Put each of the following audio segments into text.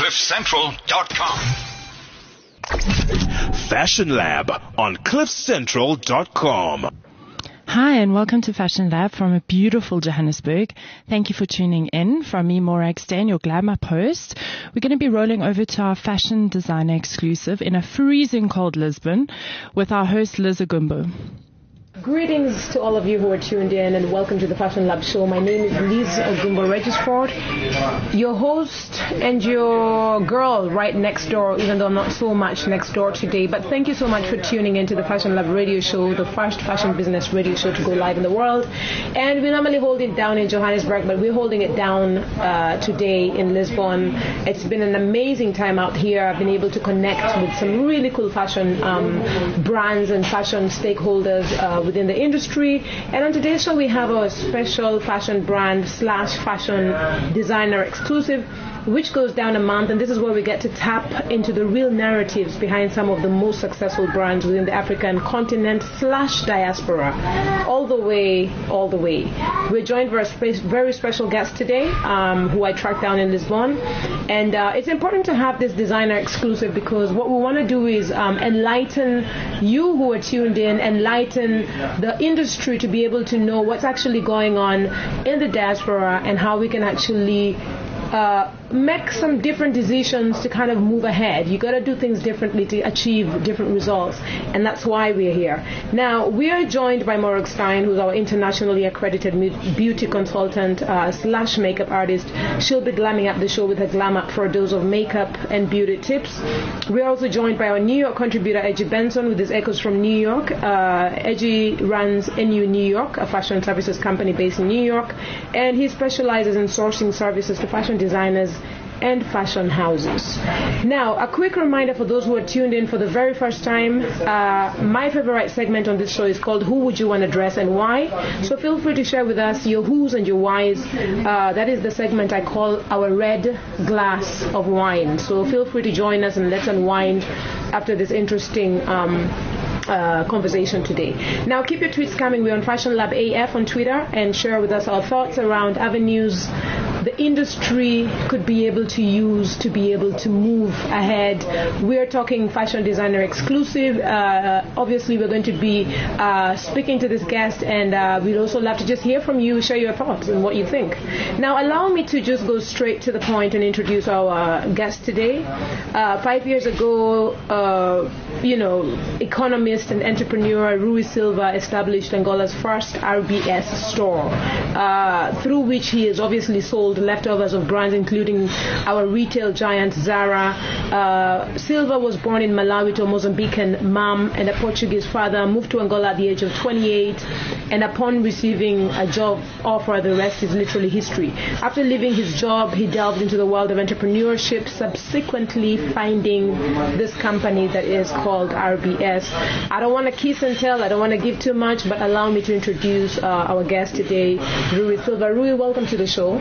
CliffCentral.com. Fashion Lab on CliffCentral.com. Hi, and welcome to Fashion Lab from a beautiful Johannesburg. Thank you for tuning in. From me, Morag Steyn, your Glamour host. We're going to be rolling over to our fashion designer exclusive in a freezing cold Lisbon with our host, Liz Agumbo. Greetings to all of you who are tuned in, and welcome to the Fashion Lab show. My name is Liz Agumbo Regisford, your host and your girl right next door, even though I'm not so much next door today. But thank you so much for tuning into the Fashion Lab radio show, the first fashion business radio show to go live in the world. And we normally hold it down in Johannesburg, but we're holding it down today in Lisbon. It's been an amazing time out here. I've been able to connect with some really cool fashion brands and fashion stakeholders within the industry. And on today's show, we have our special fashion brand / fashion designer exclusive, which goes down a month, and this is where we get to tap into the real narratives behind some of the most successful brands within the African continent / diaspora, all the way. We're joined by a very special guest today, who I tracked down in Lisbon, and it's important to have this designer exclusive because what we want to do is enlighten you who are tuned in, enlighten the industry to be able to know what's actually going on in the diaspora and how we can actually make some different decisions to kind of move ahead. You got to do things differently to achieve different results, and that's why we're here. Now, we are joined by Morag Steyn, who's our internationally accredited beauty consultant / makeup artist. She'll be glamming up the show with her glam up for a dose of makeup and beauty tips. We're also joined by our New York contributor, Edgy Benson, with his echoes from New York. Edgy runs NU New York, a fashion services company based in New York, and he specializes in sourcing services to fashion designers and fashion houses. Now, a quick reminder for those who are tuned in for the very first time, my favorite segment on this show is called Who Would You Want to Dress and Why? So feel free to share with us your who's and your whys. That is the segment I call our red glass of wine. So feel free to join us and let's unwind after this interesting conversation today. Now, keep your tweets coming. We're on Fashion Lab AF on Twitter, and share with us our thoughts around avenues the industry could be able to use to be able to move ahead. We're talking fashion designer exclusive. Obviously, we're going to be speaking to this guest, and we'd also love to just hear from you, share your thoughts and what you think. Now, allow me to just go straight to the point and introduce our guest today. 5 years ago, economist and entrepreneur Rui Silva established Angola's first RBS store, through which he has obviously sold leftovers of brands including our retail giant Zara. Silva was born in Malawi to a Mozambican mom and a Portuguese father, moved to Angola at the age of 28, and upon receiving a job offer, the rest is literally history. After leaving his job, he delved into the world of entrepreneurship, subsequently finding this company that is called RBS. I don't want to kiss and tell, I don't want to give too much, but allow me to introduce our guest today, Rui Silva. Rui, welcome to the show.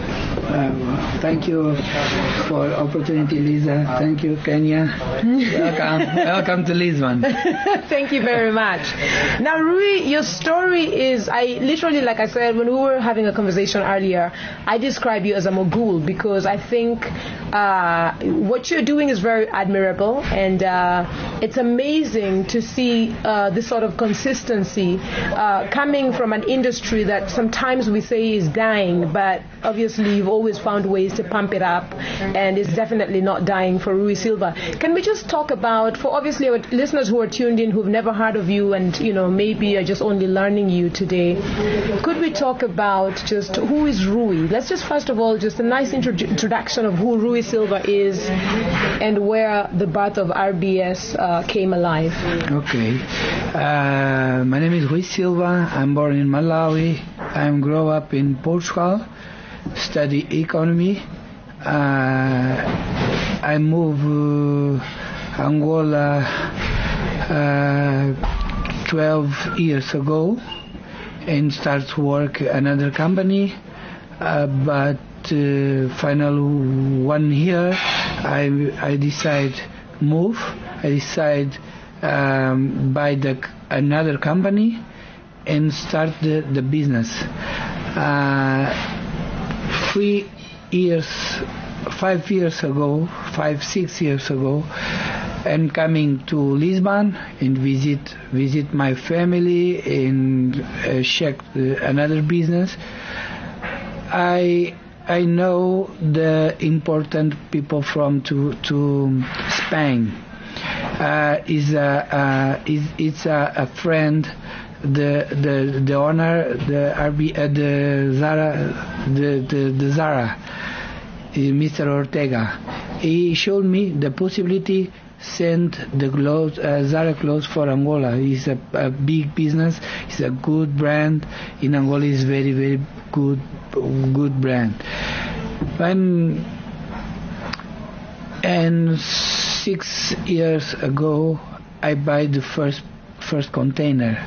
Thank you for opportunity, Lisa. Thank you, Kenya. Welcome to Lisbon. Thank you very much. Now, Rui, your story is, like I said, when we were having a conversation earlier, I describe you as a mogul because I think what you're doing is very admirable, and it's amazing to see this sort of consistency coming from an industry that sometimes we say is dying, but obviously you've always found ways to pump it up, and it's definitely not dying for Rui Silva. Can we just talk about, for obviously our listeners who are tuned in who've never heard of you and maybe are just only learning you today, could we talk about just who is Rui? Let's just first of all just a nice introduction of who Rui Silva is and where the birth of RBS came alive. Okay. My name is Rui Silva. I'm born in Malawi. I grew up in Portugal, study economy. I moved Angola 12 years ago and start to work another company. But final 1 year, I decide move. I decide buy another company and start the business. 3 years 6 years ago, and coming to Lisbon and visit my family and check another business. I know the important people from to Spain. It's a friend. The owner, the Zara, Mr. Ortega. He showed me the possibility send the clothes, Zara clothes for Angola. It's a big business. It's a good brand. In Angola, it's very, very good brand. And 6 years ago, I buy the first container.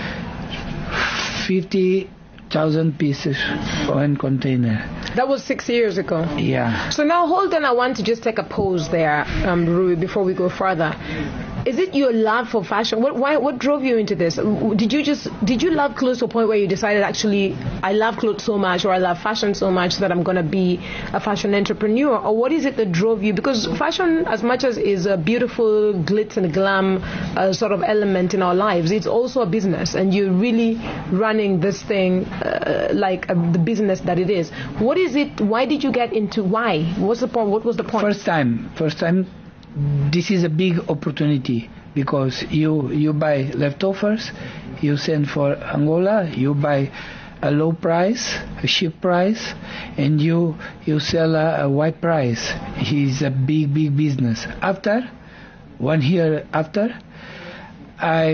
50,000 pieces one container. That was 6 years ago. Yeah. So now hold on, I want to just take a pause there, Rui, before we go further. Is it your love for fashion? What drove you into this? Did you love clothes to a point where you decided, actually, I love clothes so much, or I love fashion so much that I'm going to be a fashion entrepreneur? Or what is it that drove you? Because fashion, as much as is a beautiful glitz and glam sort of element in our lives, it's also a business, and you're really running this thing like the business that it is. What is it? Why did you get into? Why? What's the point? What was the point? First time. This is a big opportunity, because you buy leftovers, you send for Angola, you buy a low price, a cheap price, and you sell a white price. It's a big business. After 1 year after, I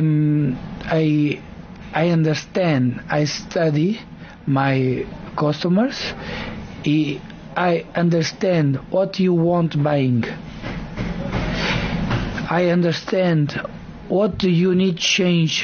understand. I study my customers. I understand what you want buying. I understand what do you need change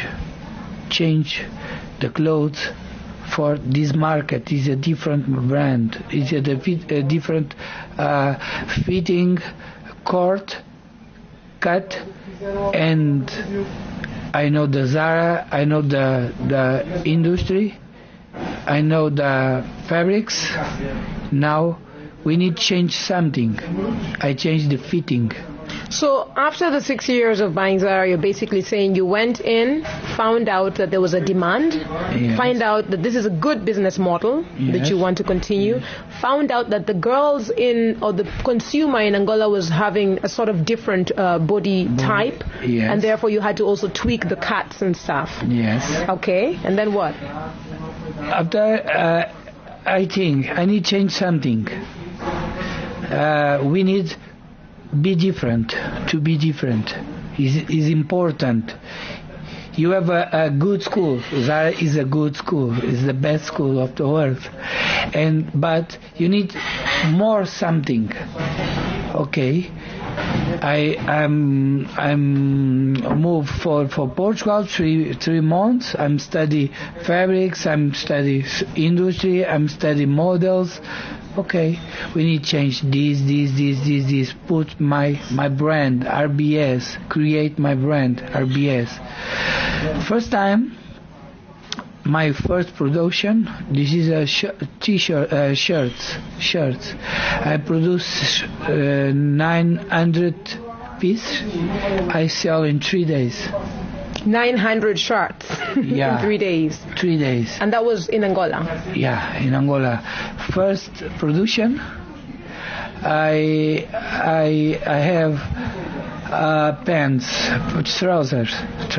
the clothes for this market. Is a different brand. It's a different fitting, cord, cut, and I know the Zara. I know the industry. I know the fabrics. Now we need change something. I changed the fitting. So after the 6 years of buying Zara, you're basically saying you went in, found out that there was a demand, Yes. find out that this is a good business model that Yes. you want to continue, found out that the girls or the consumer in Angola was having a sort of different body type, Yes. and therefore you had to also tweak the cuts and stuff. Yes. Okay, and then what? After I think I need change something. We need be different. To be different is important. You have a good school. Zara is a good school. It's the best school of the world. But you need more something. Okay. I'm moved for Portugal 3 months. I'm study fabrics. I'm study industry. I'm study models. Okay, we need change this. Put my brand RBS. Create my brand RBS. First time, my first production. This is a t-shirt, shirts. I produce 900 pieces. I sell in 3 days. 900 shirts Yeah. in 3 days. 3 days. And that was in Angola. Yeah, in Angola. First production, I have pants, trousers,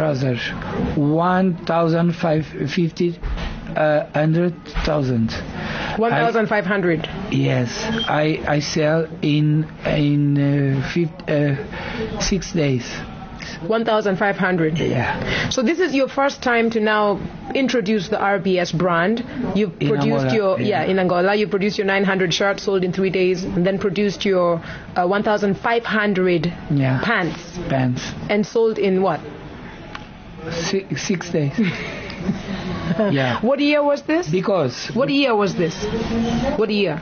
1,550, 100,000. 1,500. Yes, I sell in 6 days. 1,500. Yeah. So this is your first time to now introduce the RBS brand. You In produced Angola, in Angola. You produced your 900 shirts sold in 3 days, and then produced your 1,500 Yeah. pants and sold in what? 6 days. Yeah. What year was this? Because What year was this? What year?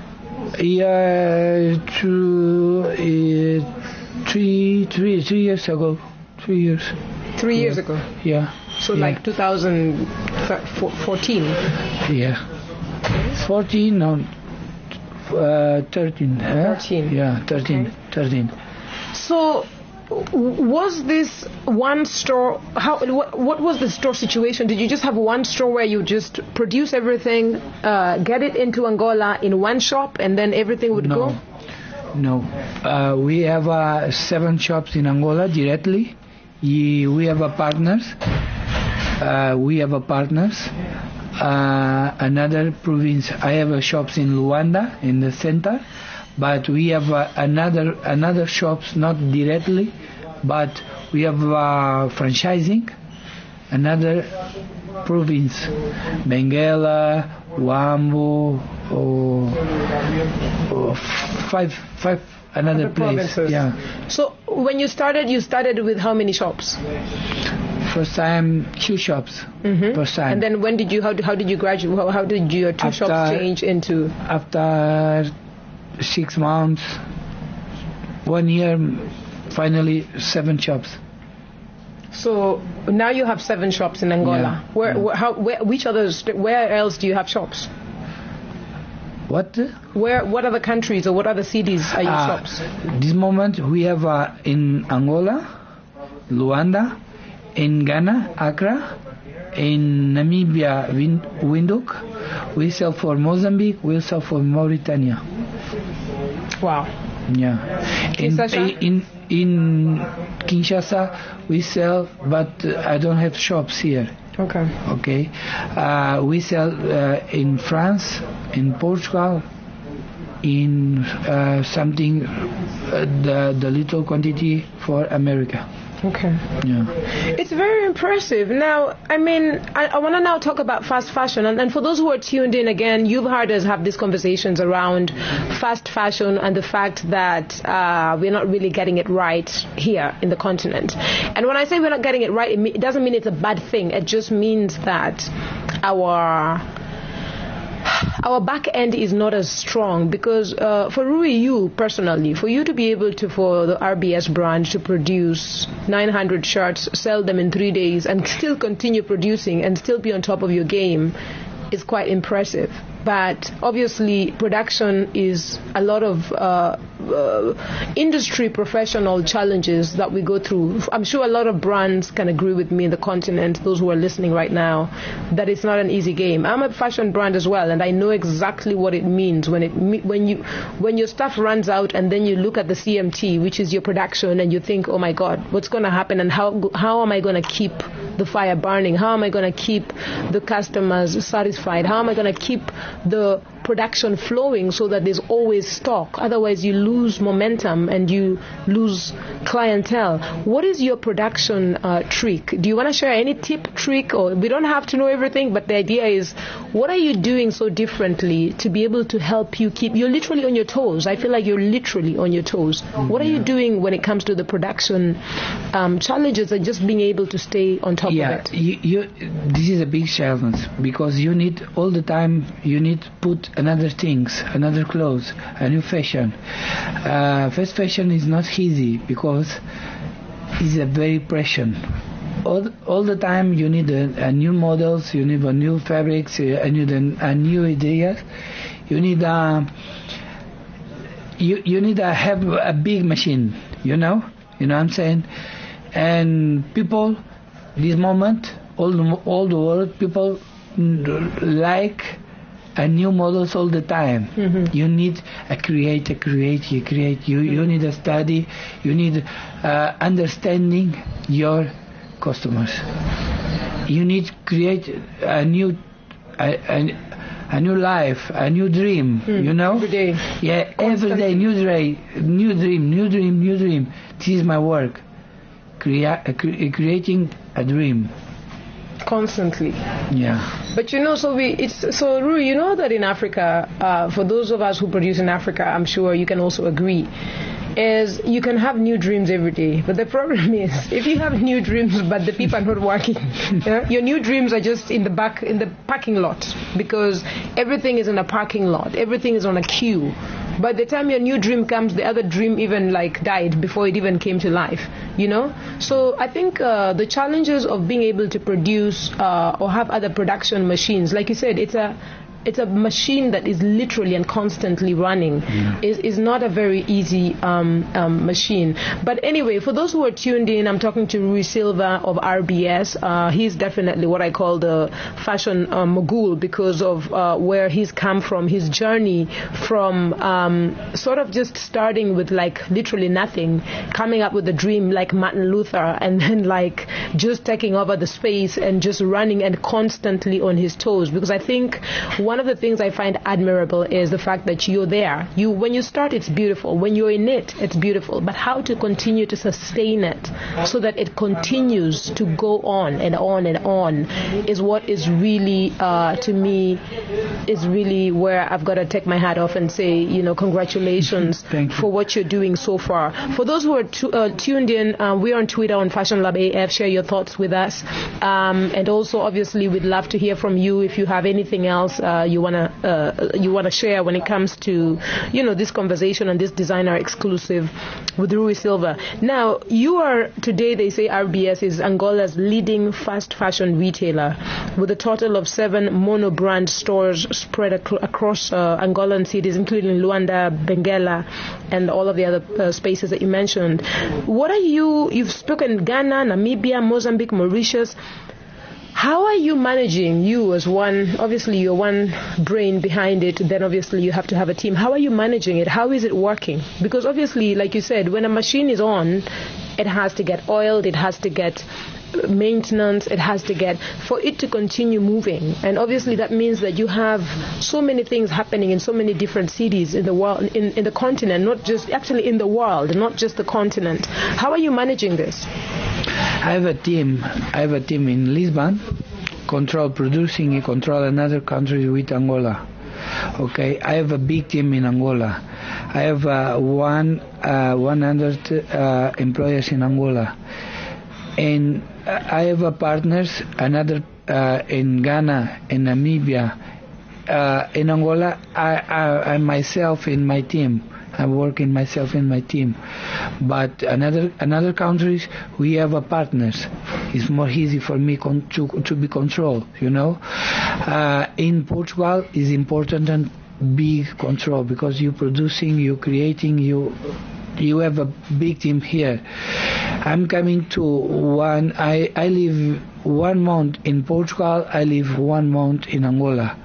Three years ago. 3 years. 3 years ago. Yeah. So Yeah. like 2014. Yeah. 14, no. 13. 13. Yeah, 13. Okay. 13. So, was this one store? What was the store situation? Did you just have one store where you just produce everything, get it into Angola in one shop, and then everything would go? No. We have 7 shops in Angola directly. We have partners. Another province. I have shops in Luanda in the center. But we have another shops, not directly, but we have franchising, another province, Benguela, Huambo, or five another place. Provinces. Yeah. So when you started with how many shops? First time 2 shops. First time. And then when did you? How did you graduate? How did your 2 shops change into? After 6 months, 1 year, finally 7 shops. So now you have 7 shops in Angola. Yeah. Where else do you have shops? What? What other countries or what other cities are your shops? This moment we have in Angola, Luanda, in Ghana, Accra, in Namibia, Windhoek. We sell for Mozambique. We sell for Mauritania. Wow. Yeah. Kinshasa? In Kinshasa we sell, but I don't have shops here. Okay. We sell in France, in Portugal, in something the little quantity for America. Okay. Yeah. It's very impressive. Now, I mean, I want to now talk about fast fashion. And for those who are tuned in again, you've heard us have these conversations around fast fashion and the fact that we're not really getting it right here in the continent. And when I say we're not getting it right, it doesn't mean it's a bad thing. It just means that our back end is not as strong because for Rui, you personally, for you to be able to, for the RBS brand to produce 900 shirts, sell them in 3 days and still continue producing and still be on top of your game is quite impressive. But obviously production is a lot of industry professional challenges that we go through. I'm sure a lot of brands can agree with me in the continent, those who are listening right now, that it's not an easy game. I'm a fashion brand as well, and I know exactly what it means when your stuff runs out and then you look at the CMT, which is your production, and you think, oh my God, what's going to happen, and how am I going to keep the fire burning? How am I going to keep the customers satisfied? How am I going to keep the production flowing so that there's always stock? Otherwise you lose momentum and you lose clientele. What is your production trick? Do you want to share any tip, trick, or we don't have to know everything, but the idea is, what are you doing so differently to be able to help you keep, you're literally on your toes. I feel like you're literally on your toes. What are you doing when it comes to the production challenges and just being able to stay on top of it? This is a big challenge because you need all the time, you need to put another things, another clothes, a new fashion. Fast fashion is not easy because it's a very pressure. All the time you need a new models, you need a new fabrics, you need a new ideas. You need you need to have a big machine. You know what I'm saying? And people, this moment, all the world, people like a new models all the time. Mm-hmm. You need a create. You need a study. You need understanding your customers. You need to create a new life, a new dream. You know? Every day. Yeah, every day, new dream. This is my work. Creating a dream. Constantly. Yeah. But Rui, you know that in Africa, for those of us who produce in Africa, I'm sure you can also agree, is you can have new dreams every day. But the problem is, if you have new dreams but the people are not working, your new dreams are just in the parking lot, because everything is in a parking lot, everything is on a queue. By the time your new dream comes, the other dream even died before it even came to life, So I think the challenges of being able to produce or have other production machines, like you said, it's a it's a machine that is literally and constantly running. Is not a very easy machine. But anyway, for those who are tuned in, I'm talking to Rui Silva of RBS. He's definitely what I call the fashion mogul because of where he's come from, his journey from sort of just starting with like literally nothing, coming up with a dream like Martin Luther, and then like just taking over the space and just running and constantly on his toes. Because I think one of the things I find admirable is the fact that you're there. When you start, it's beautiful. When you're in it, it's beautiful. But how to continue to sustain it so that it continues to go on and on and on is what is really, to me, is really where I've got to take my hat off and say, congratulations for what you're doing so far. For those who are tuned in, we're on Twitter on Fashion Lab AF. Share your thoughts with us. And also, obviously, we'd love to hear from you if you have anything else you wanna share when it comes to this conversation and this designer exclusive with Rui Silva. Now, you are today. They say RBS is Angola's leading fast fashion retailer with a total of 7 mono-brand stores spread across Angolan cities, including Luanda, Benguela, and all of the other spaces that you mentioned. What are you've spoken Ghana, Namibia, Mozambique, Mauritius. How are you managing, you as one, obviously you're one brain behind it, then obviously you have to have a team. How are you managing it? How is it working? Because obviously, like you said, when a machine is on, it has to get oiled, it has to get maintenance, it has to get, for it to continue moving. And obviously that means that you have so many things happening in so many different cities in the world, in the continent, not just, actually in the world, not just the continent. How are you managing this? I have a team in Lisbon, control producing, control another country with Angola. Okay, I have a big team in Angola. I have 100 employees in Angola. And I have partners, another in Ghana, in Namibia, in Angola. I myself in my team. I'm working myself in my team. But another countries, we have partners. It's more easy for me to be controlled, In Portugal, it's important and big control because you're producing, you're creating, you have a big team here. I'm coming to I live 1 month in Portugal, I live 1 month in Angola.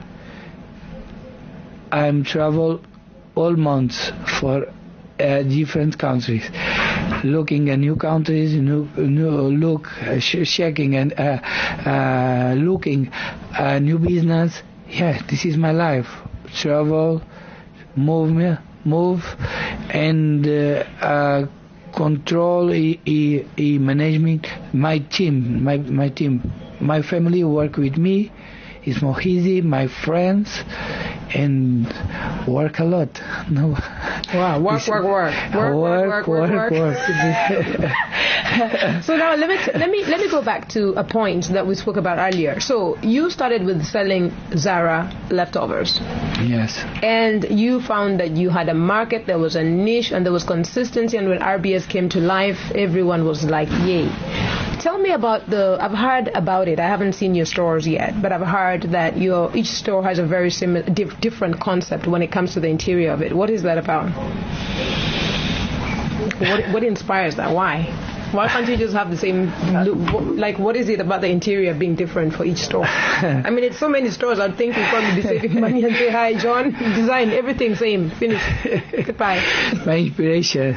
I'm travel all months for different countries, looking at new countries, checking and looking new business. Yeah, this is my life. Travel, move, and control management. My team, my family work with me. It's more easy. My friends and work a lot. No. Wow, work. So now let me go back to a point that we spoke about earlier. So you started with selling Zara leftovers. Yes. And you found that you had a market, there was a niche, and there was consistency. And when RBS came to life, everyone was like, yay. Tell me about I've heard about it. I haven't seen your stores yet, but I've heard that each store has a very similar, different concept when it comes to the interior of it. What is that about? What inspires that? Why? Why can't you just have the same look? Like, what is it about the interior being different for each store? I mean, it's so many stores. I'd think you'd probably be saving money and say, hi, John, design, everything same, finish, goodbye. My inspiration,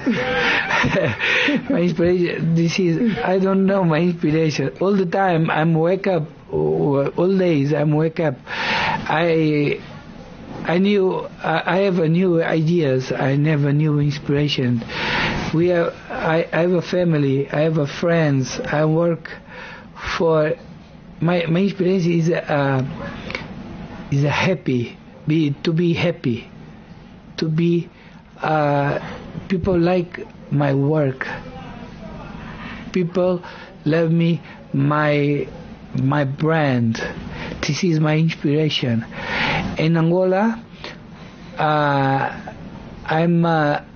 this is, I don't know my inspiration. All the time, I'm wake up, all days, I'm wake up. I have a new ideas. I never knew inspiration. I have a family. I have friends. I work for my inspiration is happy. To be happy. To be people like my work. People love me. My brand. This is my inspiration. In Angola, I'm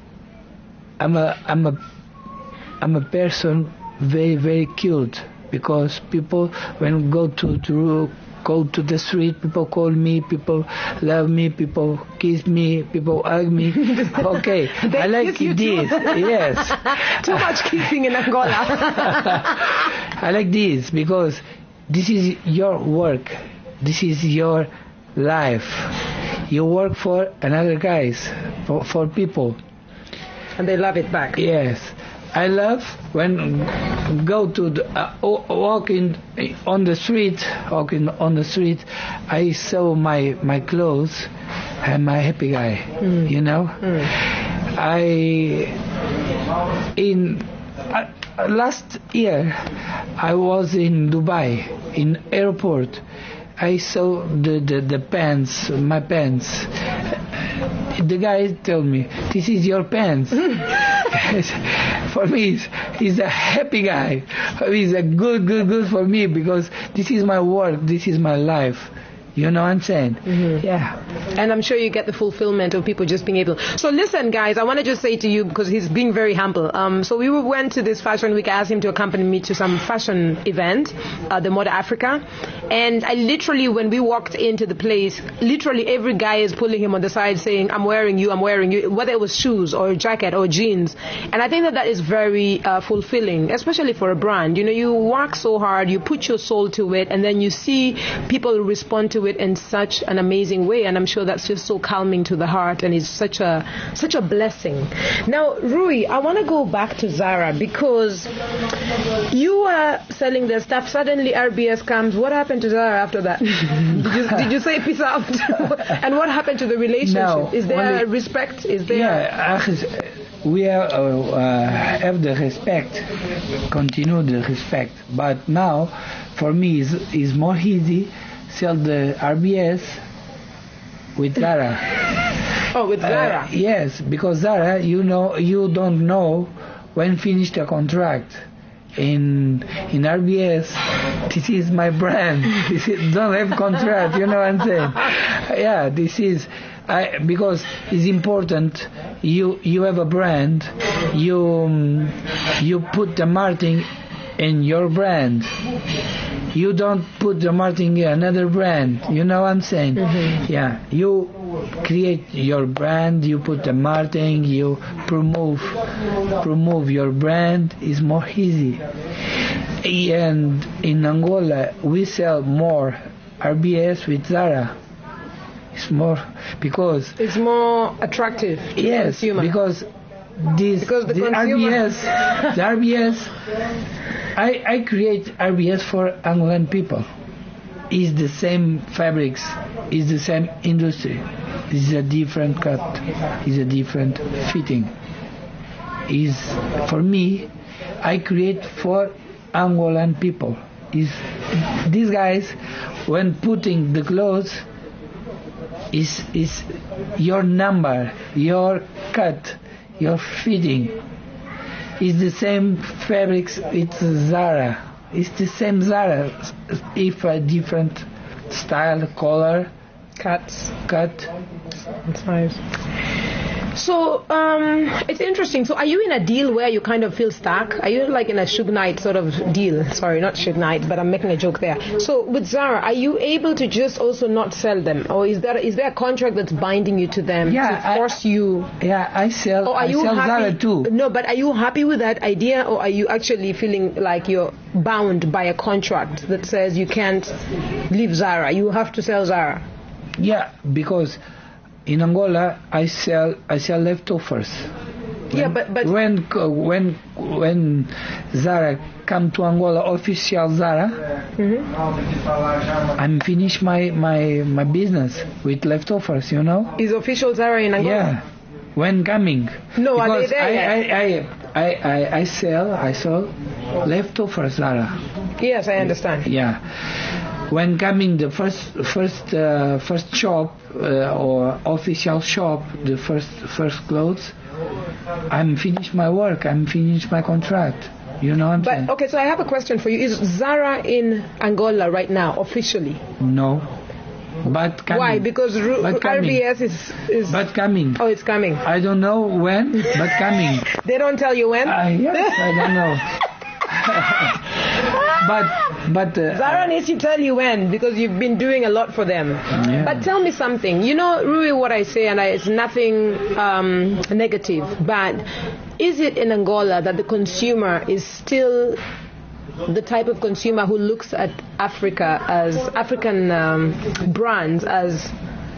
a person very, very cute, because people when go to go to the street, people call me, people love me, people kiss me, people hug me. Okay, I like this. Yes. Too much kissing in Angola. I like this because this is your work. This is your life. You work for another guys, for people. And they love it back. Yes. I love when go to the, walking on the street, I saw my clothes and my happy guy, you know. Last year I was in Dubai in airport. I saw the pants, my pants. The guy told me, "This is your pants." For me, he's a happy guy. He's a good for me because this is my work, this is my life. You know what I'm saying? Mm-hmm. Yeah. And I'm sure you get the fulfillment of people just being able. So listen, guys, I want to just say to you, because he's being very humble. So we went to this fashion week. I asked him to accompany me to some fashion event, the Moda Africa. And I literally, when we walked into the place, literally every guy is pulling him on the side saying, I'm wearing you, whether it was shoes or a jacket or jeans. And I think that is very fulfilling, especially for a brand. You know, you work so hard, you put your soul to it, and then you see people respond to it in such an amazing way, and I'm sure that's just so calming to the heart, and it's such a blessing. Now, Rui, I want to go back to Zara because you were selling their stuff. Suddenly, RBS comes. What happened to Zara after that? did you say peace out? And what happened to the relationship? No, is there respect? Is there? Yeah, we have the respect, continue the respect, but now for me is more easy sell the RBS with Zara. Oh, with Zara? Yes, because Zara, you don't know when finish the contract. In RBS, this is my brand. Don't have contract. You know what I'm saying? Yeah, this is because it's important. You have a brand. You put the marketing in your brand. You don't put the marketing in another brand. You know what I'm saying? Mm-hmm. Yeah. You create your brand, you put the marketing, you promote your brand is more easy. And in Angola, we sell more RBS with Zara. It's more because it's more attractive. Yes, because the RBS. I create RBS for Angolan people. It's the same fabrics, it's the same industry. It's a different cut, it's a different fitting. Is for me, I create for Angolan people. Is these guys when putting the clothes is your number, your cut, your fitting. It's the same fabrics, it's Zara. It's the same Zara, if a different style, color, cut. That's nice. So, it's interesting. So, are you in a deal where you kind of feel stuck? Are you like in a Suge Knight sort of deal? Sorry, not Suge Knight, but I'm making a joke there. So, with Zara, are you able to just also not sell them? Or is there a contract that's binding you to them to force you? Yeah, I sell Zara too. No, but are you happy with that idea, or are you actually feeling like you're bound by a contract that says you can't leave Zara? You have to sell Zara. Yeah, because in Angola, I sell leftovers. Yeah, but when Zara come to Angola, official Zara, I'm finish my business with leftovers. You know. Is official Zara in Angola? Yeah, when coming. No, because are they there yet? I sell leftovers Zara. Yes, I understand. Yeah. When coming the first shop or official shop, the first clothes, I'm finished my work. I'm finished my contract. You know what I'm saying? Okay, so I have a question for you. Is Zara in Angola right now officially? No, but coming. Why? Because RBS is. But coming. Oh, it's coming. I don't know when, but coming. They don't tell you when. Yes, I don't know. but Zara needs to tell you when, because you've been doing a lot for them. Yeah. But tell me something. You know, Rui, what I say, and it's nothing negative, but is it in Angola that the consumer is still the type of consumer who looks at Africa as African brands as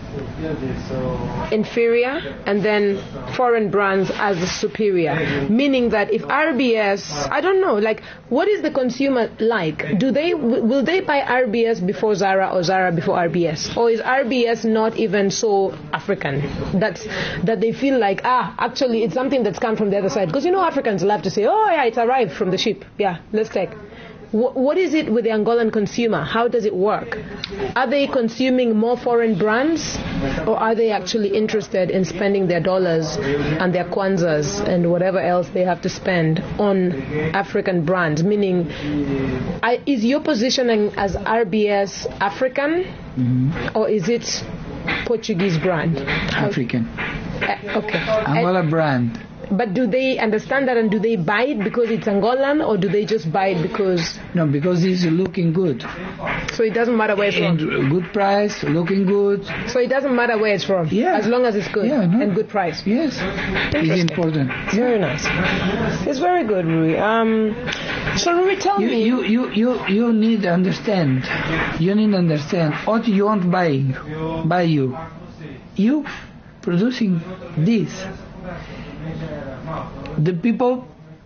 inferior and then foreign brands as superior, meaning that if RBS, I don't know, like, what is the consumer like? Will they buy RBS before Zara or Zara before RBS, or is RBS not even so African that they feel like, actually it's something that's come from the other side? Because you know Africans love to say, oh yeah, it's arrived from the ship, yeah, let's take. What is it with the Angolan consumer? How does it work? Are they consuming more foreign brands, or are they actually interested in spending their dollars and their kwanzas and whatever else they have to spend on African brands? Meaning, is your positioning as RBS African, or is it Portuguese brand? African. Okay. Angola brand. But do they understand that, and do they buy it because it's Angolan, or do they just buy it because... No, because it's looking good. So it doesn't matter where it's from? And good price, looking good. So it doesn't matter where it's from? Yeah. As long as it's good and good price? Yes. It's important. Very nice. It's very good, Rui. So Rui, tell me... You need to understand. You need to understand what you want by you. You producing this. The people,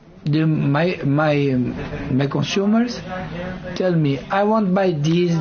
my consumers tell me, I want buy this.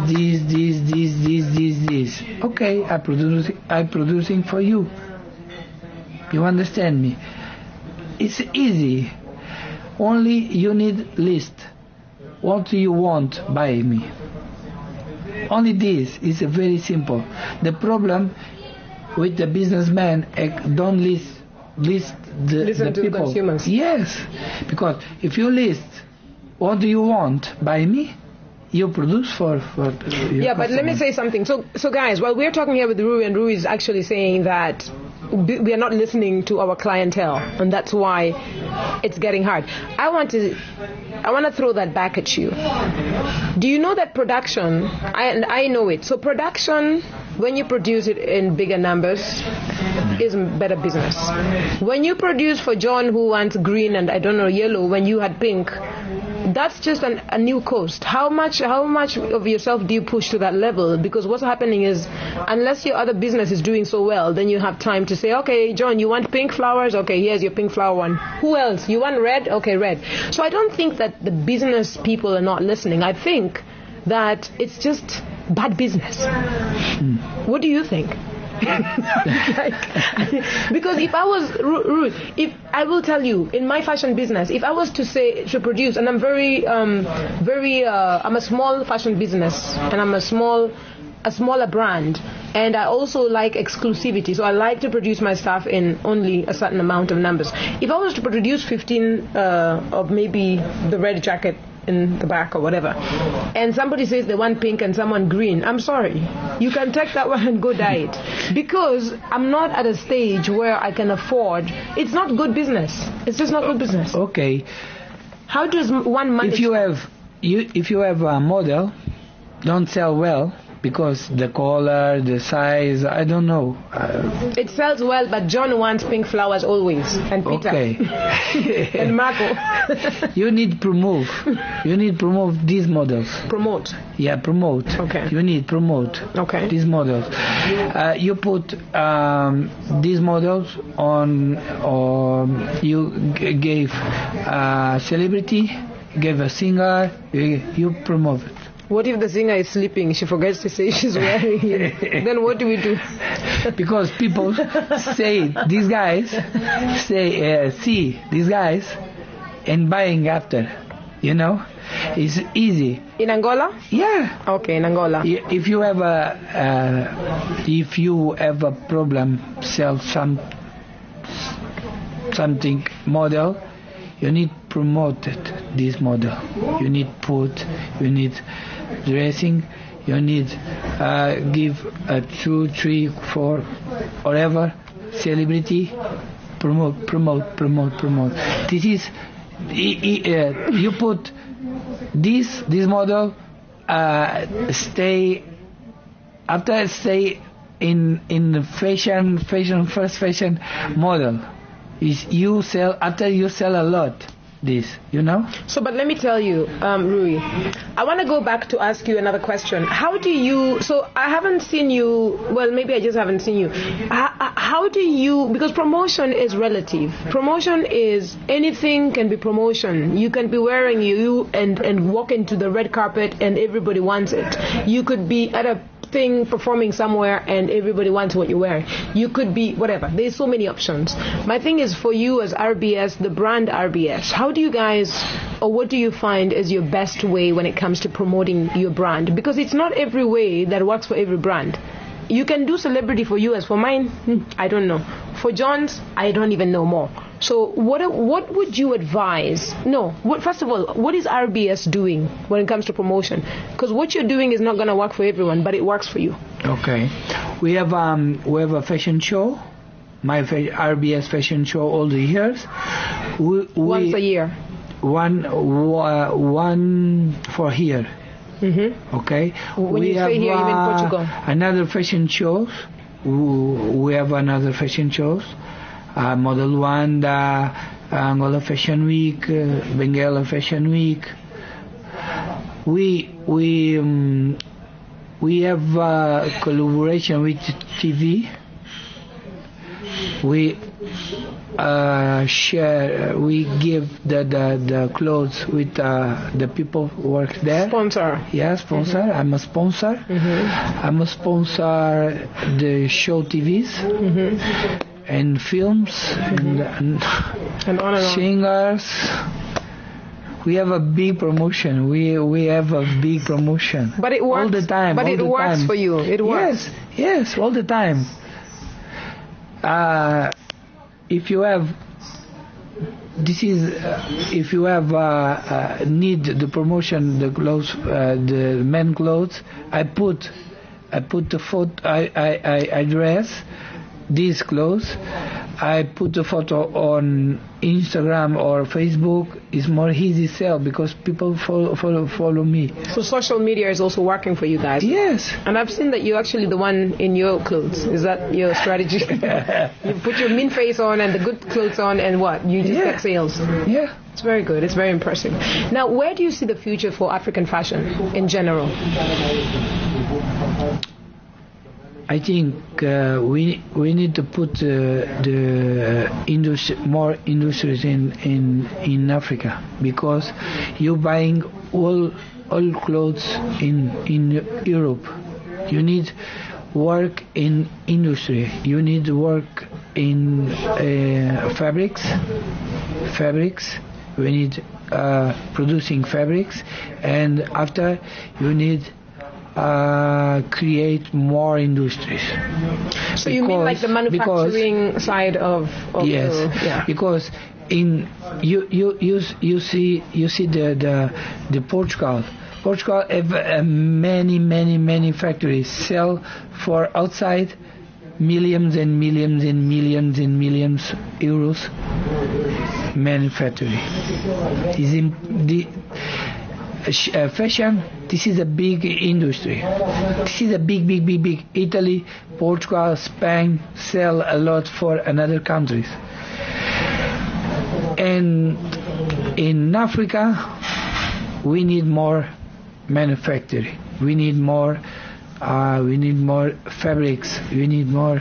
Okay, I producing for you. You understand me? It's easy. Only you need list. What do you want by me? Only this is very simple. The problem with the businessman, don't list the to people. The consumers. Yes, because if you list what do you want by me, you produce for your but let me say something. So guys, while we're talking here with Rui, and Rui is actually saying that we are not listening to our clientele, and that's why it's getting hard. I want to throw that back at you. Do you know that production, I know it, so production, when you produce it in bigger numbers, is better business. When you produce for John who wants green and I don't know yellow, when you had pink, that's just a new cost. How much of yourself do you push to that level? Because what's happening is, unless your other business is doing so well, then you have time to say, okay, John, you want pink flowers? Okay, here's your pink flower one. Who else? You want red? Okay, red. So I don't think that the business people are not listening. I think that it's just bad business. What do you think? Because if I was rude, if I will tell you, in my fashion business, if I was to produce, and I'm I'm a small fashion business, and I'm a smaller brand, and I also like exclusivity, so I like to produce my stuff in only a certain amount of numbers. If I was to produce 15 of maybe the red jacket in the back or whatever, and somebody says they want pink and someone green, I'm sorry, you can take that one and go dye it, because I'm not at a stage where I can afford. It's not good business. It's just not good business. Okay. How does one manage? If you have a model, don't sell well, because the color, the size, I don't know. It sells well, but John wants pink flowers always, and Peter. Okay. And Marco. You need promote. You need promote these models. Promote. Yeah, promote. Okay. You need promote. Okay. These models. You put these models on, or you gave a celebrity, gave a singer, you promote it. What if the singer is sleeping? She forgets to say she's wearing it. Then what do we do? Because people say, these guys see these guys and buying after, it's easy. In Angola? Yeah. Okay, in Angola. If you have a problem, sell something model, you need promoted this model. You need dressing, you need give a 2, 3, 4, whatever, celebrity, promote. This is you put this model stay in fast fashion model. Is you sell after you sell a lot. This, So, but let me tell you, Rui, I want to go back to ask you another question. How do you, so I haven't seen you, well, maybe I just haven't seen you. How do you, because promotion is relative. Promotion is, anything can be promotion. You can be wearing you and walk into the red carpet and everybody wants it. You could be at a thing performing somewhere and everybody wants what you're wearing. You could be whatever. There's so many options. My thing is for you as RBS, the brand RBS, how do you guys, or what do you find is your best way when it comes to promoting your brand? Because it's not every way that works for every brand. You can do celebrity for you, as for mine, I don't know. For John's, I don't even know more. So what would you advise? First of all, what is RBS doing when it comes to promotion? Because what you're doing is not going to work for everyone, but it works for you. Okay. We have a fashion show, RBS fashion show all the years. Once a year. One for here. Mm-hmm. Okay. When you say here, you mean Portugal? Another fashion shows. We have another fashion shows. Model Wanda, Angola Fashion Week, Benguela Fashion Week. We have collaboration with TV. We share. We give the clothes with the people who work there. Sponsor. Yeah, sponsor. Mm-hmm. I'm a sponsor. Mm-hmm. I'm a sponsor the show TVs. Mm-hmm. And films, and on and singers. We have a big promotion. We have a big promotion. But it works all the time. But it works for you. It works. Yes, all the time. If you have need the promotion, the clothes, the men clothes, I put the photo. I dress these clothes. I put the photo on Instagram or Facebook. It's more easy sell because people follow me. So social media is also working for you guys. Yes. And I've seen that you're actually the one in your clothes. Is that your strategy? You put your mean face on and the good clothes on, and what? You just get sales. Yeah. It's very good. It's very impressive. Now, where do you see the future for African fashion in general? I think we need to put the industry, more industries in Africa, because you're buying all clothes in Europe. You need work in industry. You need work in fabrics. We need producing fabrics, and after you need create more industries. So you mean like the manufacturing side of yes, because in you see the Portugal have many factories sell for outside millions and millions and millions and millions euros manufacturing. Is in the fashion. This is a big industry. This is a big. Italy, Portugal, Spain sell a lot for another countries. And in Africa, we need more manufacturing. We need more fabrics. We need more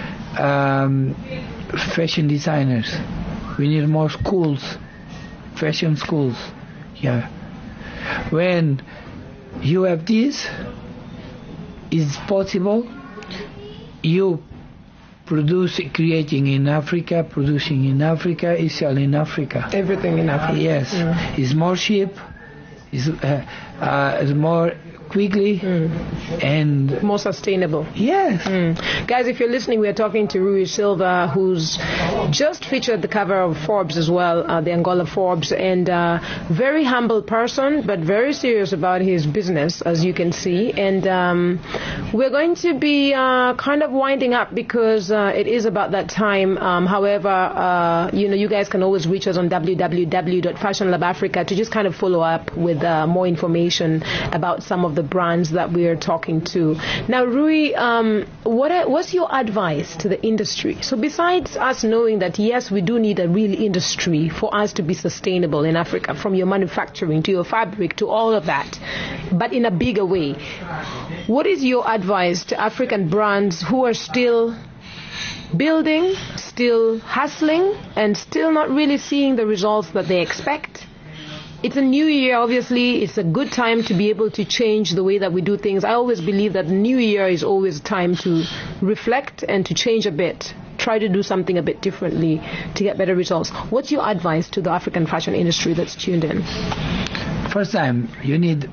fashion designers. We need more schools, fashion schools. Yeah. When you have this, it's possible you creating in Africa, producing in Africa, is selling in Africa. Everything in Africa. Yes. It's more cheap, it's more quickly and more sustainable. Yes. Guys, if you're listening, we are talking to Rui Silva, who's just featured the cover of Forbes as well, the Angola Forbes, and very humble person, but very serious about his business, as you can see. And we're going to be kind of winding up because it is about that time. However, you guys can always reach us on www.fashionlabafrica to just kind of follow up with more information about some of the brands that we're talking to. Now, Rui, what's your advice to the industry? So besides us knowing that, yes, we do need a real industry for us to be sustainable in Africa, from your manufacturing to your fabric to all of that, but in a bigger way, what is your advice to African brands who are still building, still hustling, and still not really seeing the results that they expect? It's a new year, obviously. It's a good time to be able to change the way that we do things. I always believe that the new year is always a time to reflect and to change a bit. Try to do something a bit differently to get better results. What's your advice to the African fashion industry that's tuned in? First time, I need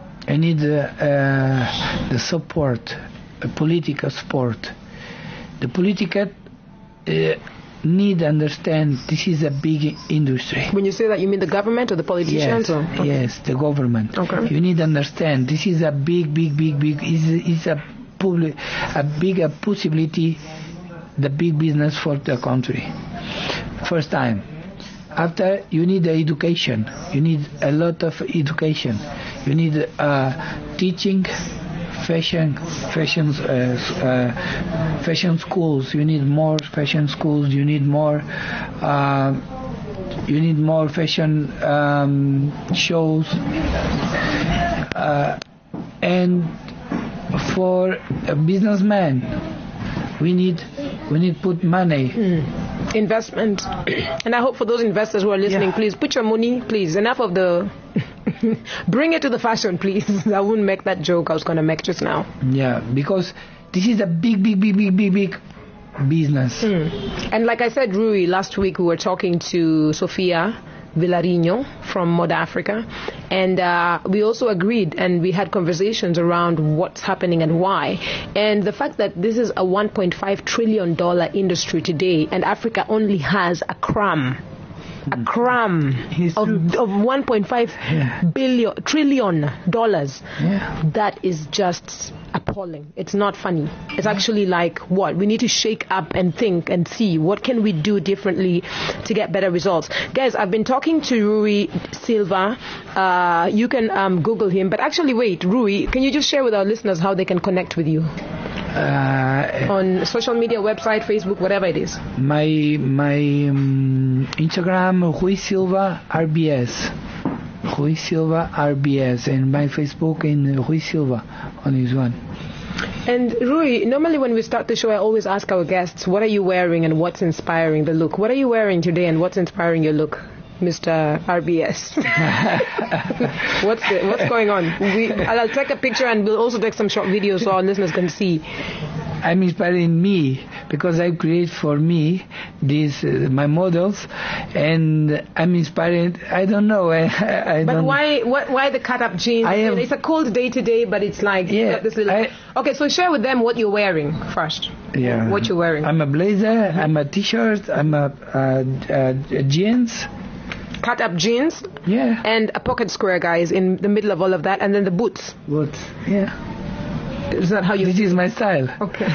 the support, political support. The political need to understand this is a big industry. When you say that, you mean the government or the politicians? Yes, okay. Yes, the government. Okay. You need to understand this is a big. It's a big possibility, the big business for the country. First time. After, you need education. You need a lot of education. You need teaching. Fashion schools. You need more fashion schools. You need more fashion shows. And for a businessman, we need put money. Investment. And I hope for those investors who are listening, please put your money, please. Enough of the bring it to the fashion, please. I wouldn't make that joke I was going to make just now. Yeah, because this is a big business. And like I said, Rui, last week we were talking to Sofia Vilarinho from Moda Africa, and we also agreed and we had conversations around what's happening and why, and the fact that this is a $1.5 trillion industry today, and Africa only has a crumb of $1.5 trillion. That is just appalling. It's not funny. It's actually like, what? We need to shake up and think and see what can we do differently to get better results. Guys, I've been talking to Rui Silva. You can Google him. But actually, wait, Rui, can you just share with our listeners how they can connect with you? On social media, website, Facebook, whatever it is. My Instagram, Rui Silva RBS. Rui Silva RBS, and my Facebook in Rui Silva on this one. And Rui, normally when we start the show, I always ask our guests, what are you wearing and what's inspiring the look? What are you wearing today and what's inspiring your look, Mr. RBS? What's going on? I'll take a picture and we'll also take some short videos so our listeners can see. I'm inspiring me because I create for me these my models, and I'm inspired. I don't know. But why the cut up jeans? It's a cold day today, but it's like you got this little. Okay, so share with them what you're wearing first. Yeah. What you're wearing? I'm a blazer. I'm a t-shirt. I'm a jeans. Cut up jeans. Yeah. And a pocket square, guys, in the middle of all of that, and then the boots. Boots. Yeah. Is that how you? This is my style. Okay.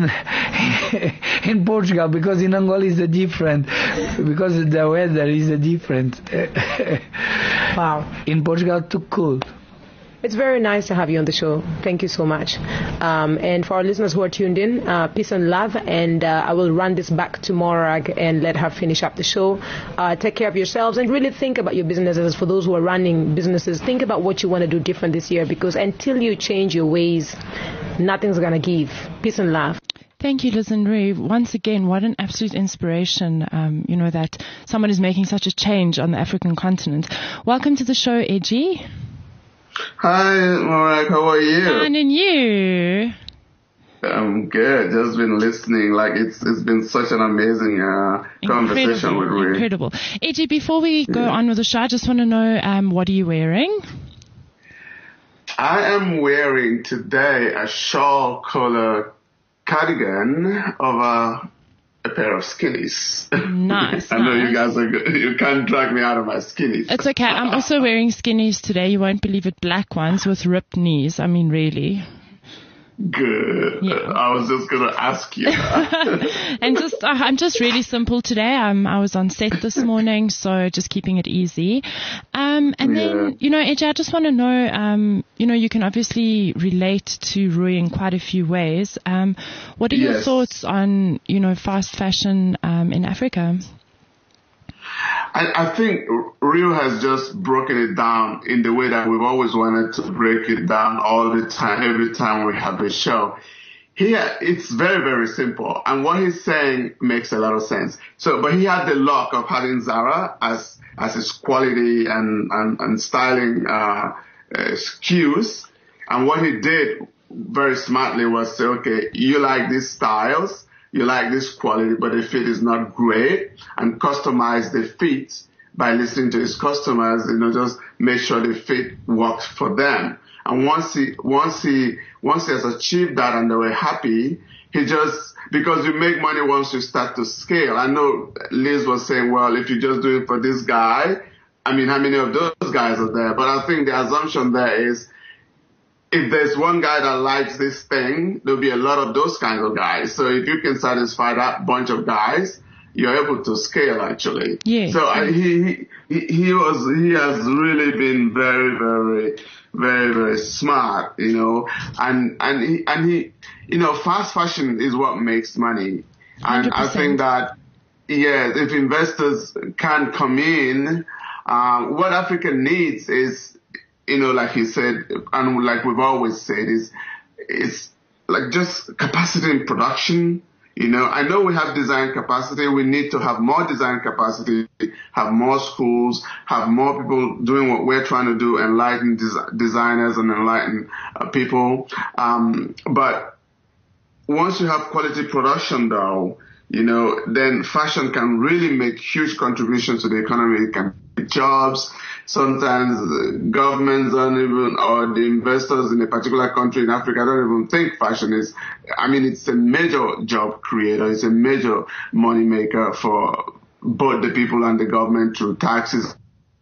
In Portugal, because in Angola is a different, because the weather is a different. Wow. In Portugal, too cool. It's very nice to have you on the show. Thank you so much. And for our listeners who are tuned in, peace and love. And I will run this back to Morag and let her finish up the show. Take care of yourselves and really think about your businesses. For those who are running businesses, think about what you want to do different this year, because until you change your ways, nothing's going to give. Peace and love. Thank you, Liz and Rui. Once again, what an absolute inspiration, that someone is making such a change on the African continent. Welcome to the show, Eji. Hi, Morag, how are you? Fine, and you? I'm good. Just been listening. Like it's been such an amazing conversation with Rui. Incredible. Eji, before we go on with the show, I just want to know, what are you wearing? I am wearing today a shawl collar cardigan over a pair of skinnies. Nice. I know you guys are good. You can't drag me out of my skinnies. It's okay. I'm also wearing skinnies today. You won't believe it. Black ones with ripped knees. I mean, really. Good. Yeah. I was just going to ask you that. And I'm just really simple today. I was on set this morning, so just keeping it easy. And then, AJ, I just want to know, you can obviously relate to Rui in quite a few ways. What are your thoughts on, fast fashion in Africa? I think Rio has just broken it down in the way that we've always wanted to break it down all the time, every time we have a show. Here, it's very, very simple. And what he's saying makes a lot of sense. But he had the luck of having Zara as his quality and styling, cues. And what he did very smartly was say, okay, you like these styles. You like this quality, but the fit is not great, and customize the fit by listening to his customers, just make sure the fit works for them. And once he has achieved that and they were happy, because you make money once you start to scale. I know Liz was saying, well, if you just do it for this guy, I mean, how many of those guys are there? But I think the assumption there is, if there's one guy that likes this thing, there'll be a lot of those kinds of guys. So if you can satisfy that bunch of guys, you're able to scale actually. Yes. So he has really been very, very, very, very smart, and he, fast fashion is what makes money. And 100%. I think that, if investors can come in, what Africa needs is, like he said, and like we've always said, is like just capacity in production. I know we have design capacity. We need to have more design capacity, have more schools, have more people doing what we're trying to do, enlighten designers and enlighten people. But once you have quality production, though, then fashion can really make huge contributions to the economy. It can make jobs. Sometimes governments don't even, or the investors in a particular country in Africa don't even think fashion is, it's a major job creator. It's a major money maker for both the people and the government through taxes.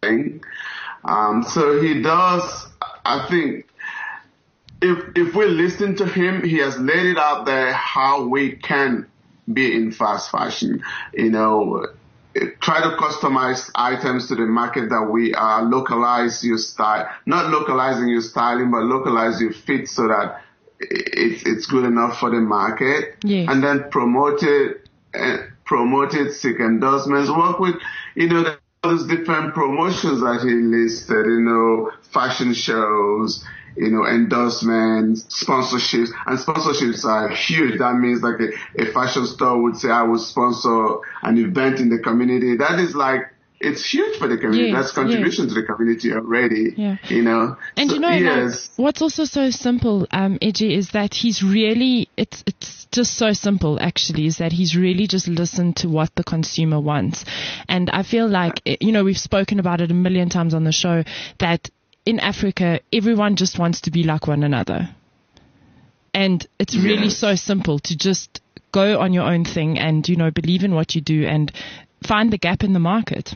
So he does, I think, if we listen to him, he has laid it out there how we can be in fast fashion, try to customize items to the market that we are, localize your style, not localizing your styling, but localize your fit so that it's good enough for the market. Yes. And then promote it, seek endorsements, work with, those different promotions that he listed, fashion shows, endorsements, sponsorships, and sponsorships are huge. That means like a fashion store would say, I will sponsor an event in the community. That is like, it's huge for the community. Yes, that's contribution to the community already, And what's also so simple, Eji, is that he's really, it's just so simple actually, is that he's really just listened to what the consumer wants. And I feel like, we've spoken about it a million times on the show, that in Africa, everyone just wants to be like one another. And it's really so simple to just go on your own thing and, believe in what you do and find the gap in the market.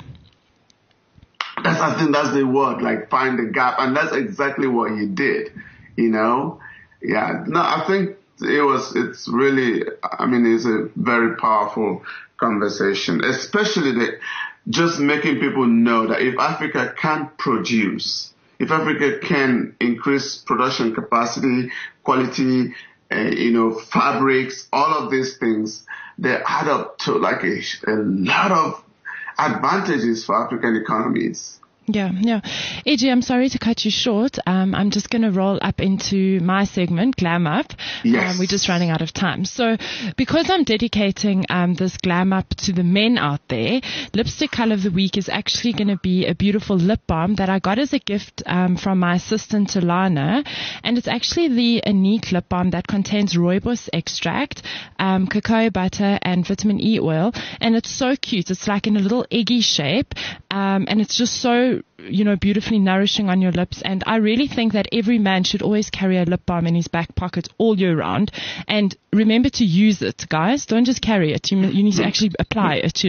I think that's the word, like find the gap. And that's exactly what he did, Yeah. No, I think it's really, it's a very powerful conversation, especially just making people know that if Africa can produce, if Africa can increase production capacity, quality, fabrics, all of these things, they add up to like a lot of advantages for African economies. Yeah. AJ, I'm sorry to cut you short. I'm just going to roll up into my segment, Glam Up. Yes. We're just running out of time. So because I'm dedicating this Glam Up to the men out there, Lipstick Color of the Week is actually going to be a beautiful lip balm that I got as a gift from my assistant, Talana. And it's actually the Unique lip balm that contains rooibos extract, cacao butter, and vitamin E oil. And it's so cute. It's like in a little eggy shape. and it's just so, beautifully nourishing on your lips. And I really think that every man should always carry a lip balm in his back pocket all year round. And remember to use it, guys. Don't just carry it. You need to actually apply it,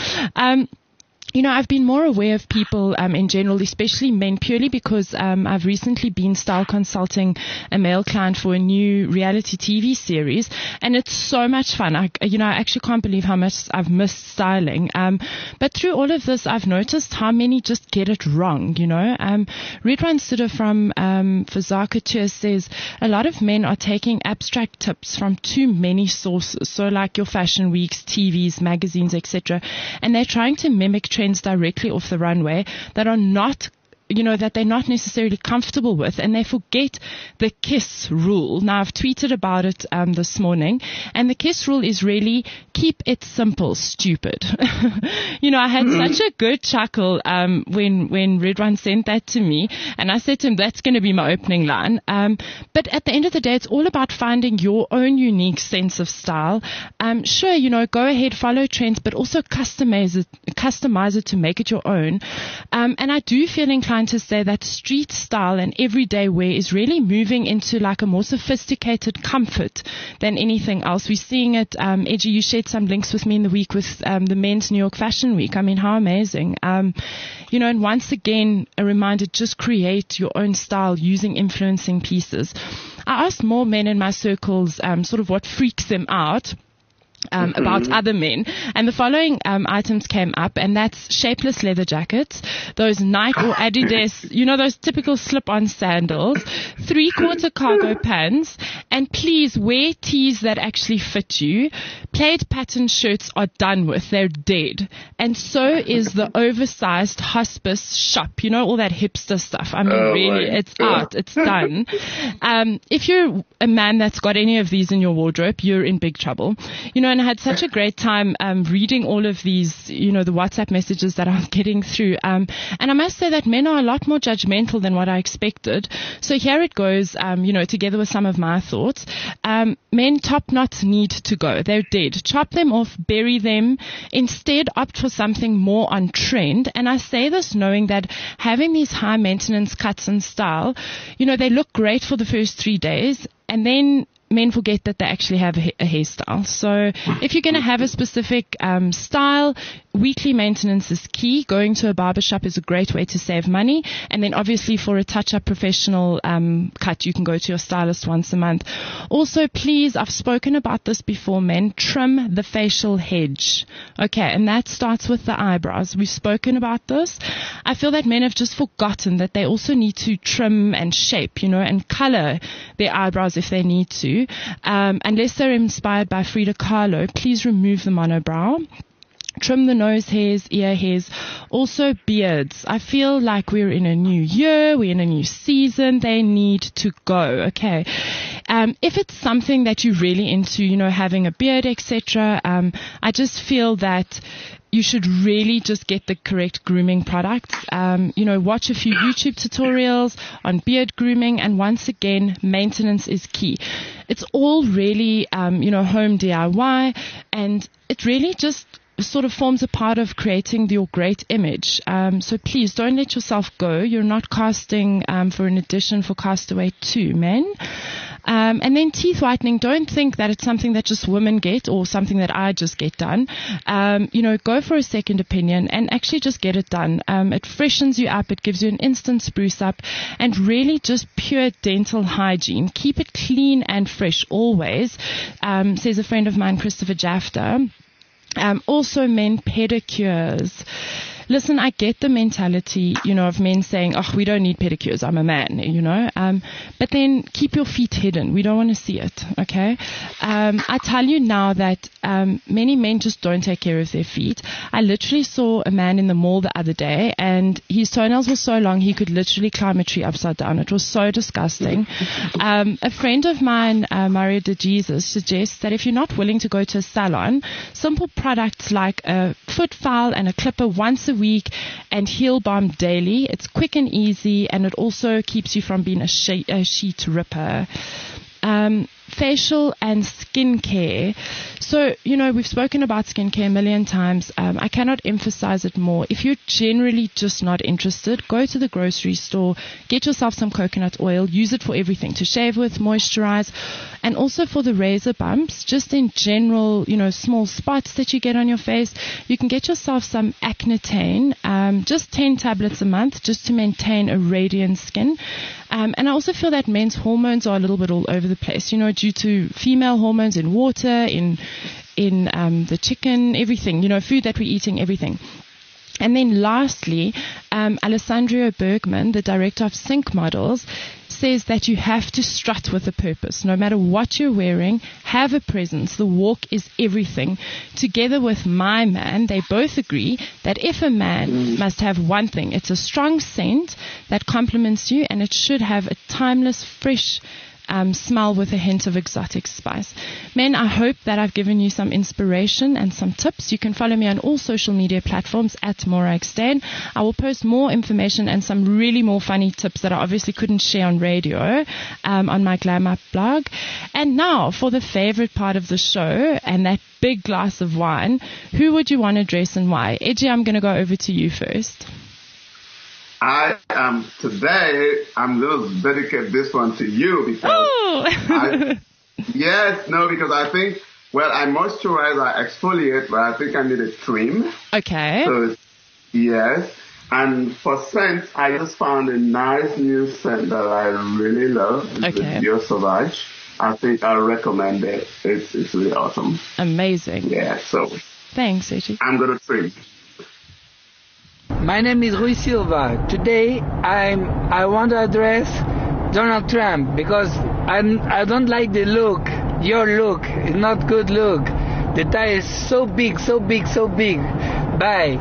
I've been more aware of people in general, especially men, purely because I've recently been style consulting a male client for a new reality TV series, and it's so much fun. I actually can't believe how much I've missed styling. But through all of this, I've noticed how many just get it wrong, Redwan Siddha from Fazaka Tour says a lot of men are taking abstract tips from too many sources, so like your fashion weeks, TVs, magazines, etc., and they're trying to mimic trends directly off the runway that are not, that they're not necessarily comfortable with, and they forget the KISS rule. Now, I've tweeted about it this morning, and the KISS rule is really keep it simple, stupid. I had such a good chuckle when Redwan sent that to me, and I said to him, that's going to be my opening line. But at the end of the day, it's all about finding your own unique sense of style. Sure, go ahead, follow trends, but also customize it to make it your own. And I do feel inclined to say that street style and everyday wear is really moving into like a more sophisticated comfort than anything else. We're seeing it. Edgy, you shared some links with me in the week with the Men's New York Fashion Week. I mean, how amazing. And once again, a reminder, just create your own style using influencing pieces. I asked more men in my circles sort of what freaks them out about other men, and the following items came up, and that's shapeless leather jackets, those Nike or Adidas, those typical slip-on sandals, 3/4 cargo pants, and please wear tees that actually fit you. Plaid pattern shirts are done with, they're dead, and so is the oversized hospice shop, all that hipster stuff. I mean, really, it's out, it's done. If you're a man that's got any of these in your wardrobe, you're in big trouble. And I had such a great time reading all of these, the WhatsApp messages that I was getting through. And I must say that men are a lot more judgmental than what I expected. So here it goes, together with some of my thoughts. Men top knots need to go. They're dead. Chop them off, bury them. Instead, opt for something more on trend. And I say this knowing that having these high maintenance cuts and style, they look great for the first 3 days, and then men forget that they actually have a hairstyle. So if you're going to have a specific style, weekly maintenance is key. Going to a barbershop is a great way to save money. And then obviously for a touch-up professional cut, you can go to your stylist once a month. Also, please, I've spoken about this before, men, trim the facial hedge. Okay, and that starts with the eyebrows. We've spoken about this. I feel that men have just forgotten that they also need to trim and shape, and color their eyebrows if they need to. Unless they're inspired by Frida Kahlo, please remove the monobrow. Trim the nose hairs, ear hairs, also beards. I feel like we're in a new year, we're in a new season, they need to go, okay? If it's something that you're really into, having a beard, etc., I just feel that you should really just get the correct grooming products. Watch a few YouTube tutorials on beard grooming, and once again, maintenance is key. It's all really, home DIY, and it really just sort of forms a part of creating your great image. So please don't let yourself go. You're not casting for an audition for Castaway 2, men. And then teeth whitening, don't think that it's something that just women get or something that I just get done. Go for a second opinion and actually just get it done. It freshens you up. It gives you an instant spruce up, and really just pure dental hygiene. Keep it clean and fresh always, says a friend of mine, Christopher Jafta. Also men, pedicures. Listen, I get the mentality, of men saying, oh, we don't need pedicures, I'm a man, but then keep your feet hidden. We don't want to see it, okay? I tell you now that many men just don't take care of their feet. I literally saw a man in the mall the other day, and his toenails were so long he could literally climb a tree upside down. It was so disgusting. A friend of mine, Maria de Jesus, suggests that if you're not willing to go to a salon, simple products like a foot file and a clipper once a week and heel balm daily. It's quick and easy, and it also keeps you from being a sheet ripper. facial and skincare. So, we've spoken about skincare a million times. I cannot emphasize it more. If you're generally just not interested, go to the grocery store, get yourself some coconut oil, use it for everything, to shave with, moisturize, and also for the razor bumps, just in general, small spots that you get on your face. You can get yourself some Acnitane, just 10 tablets a month, just to maintain a radiant skin. And I also feel that men's hormones are a little bit all over the place, due to female hormones in water, in the chicken, everything, food that we're eating, everything. And then lastly, Alessandro Bergman, the director of Sync Models, says that you have to strut with a purpose. No matter what you're wearing, have a presence. The walk is everything. Together with my man, they both agree that if a man must have one thing, it's a strong scent that complements you, and it should have a timeless, fresh smell with a hint of exotic spice. Men, I hope that I've given you some inspiration and some tips. You can follow me on all social media platforms at Maura Stan. I will post more information and some really more funny tips that I obviously couldn't share on radio on my Glam Up blog. And now for the favorite part of the show, and that big glass of wine. Who would you want to dress and why? Edgy, I'm going to go over to you first. Today, I'm going to dedicate this one to you because because I think, I moisturize, I exfoliate, but I think I need a trim. Okay. So, yes. And for scents, I just found a nice new scent that I really love. It's the Dior Sauvage. I think I'll recommend it. It's really awesome. Amazing. Yeah, so. Thanks, Eji. I'm going to trim. My name is Rui Silva. Today I want to address Donald Trump because I don't like the look. Your look is not good look. The tie is so big, so big, so big. Bye.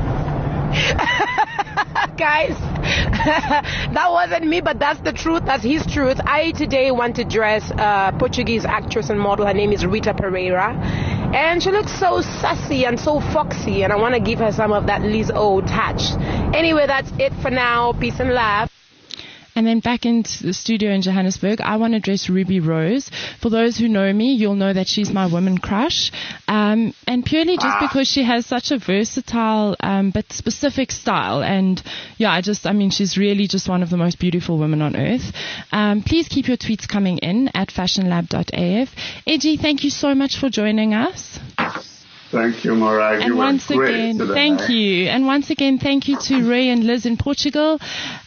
Guys, that wasn't me, but that's the truth. That's his truth. I today want to dress a Portuguese actress and model. Her name is Rita Pereira. And she looks so sassy and so foxy, and I want to give her some of that Liz O touch. Anyway, that's it for now. Peace and love. And then back into the studio in Johannesburg, I want to dress Ruby Rose. For those who know me, you'll know that she's my woman crush. And purely just because she has such a versatile but specific style. And she's really just one of the most beautiful women on earth. Please keep your tweets coming in at fashionlab.af. Edgy, thank you so much for joining us. Thank you, Maura. And once again, thank you. And once again, thank you to Ray and Liz in Portugal.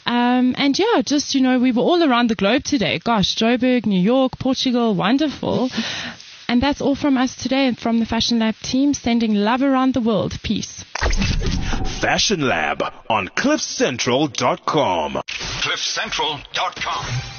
We were all around the globe today. Gosh, Joburg, New York, Portugal, wonderful. And that's all from us today, from the Fashion Lab team, sending love around the world. Peace. Fashion Lab on CliffCentral.com. CliffCentral.com.